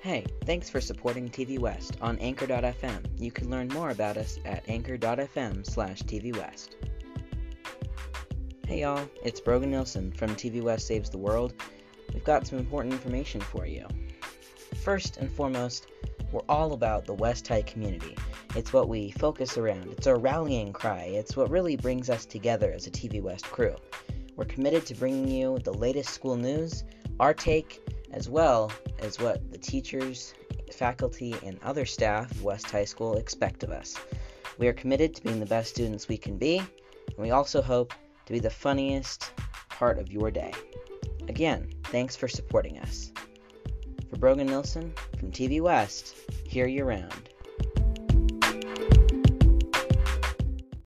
Hey, thanks for supporting TV West on Anchor.fm. You can learn more about us at Anchor.fm/TV West. Hey y'all, it's Brogan Nilsson from TV West Saves the World. We've got some important information for you. First and foremost, we're all about the West High community. It's what we focus around. It's our rallying cry. It's what really brings us together as a TV West crew. We're committed to bringing you the latest school news, our take, as well as what the teachers, faculty, and other staff of West High School expect of us. We are committed to being the best students we can be, and we also hope to be the funniest part of your day. Again, thanks for supporting us. For Brogan Nilsson from TV West, hear you round.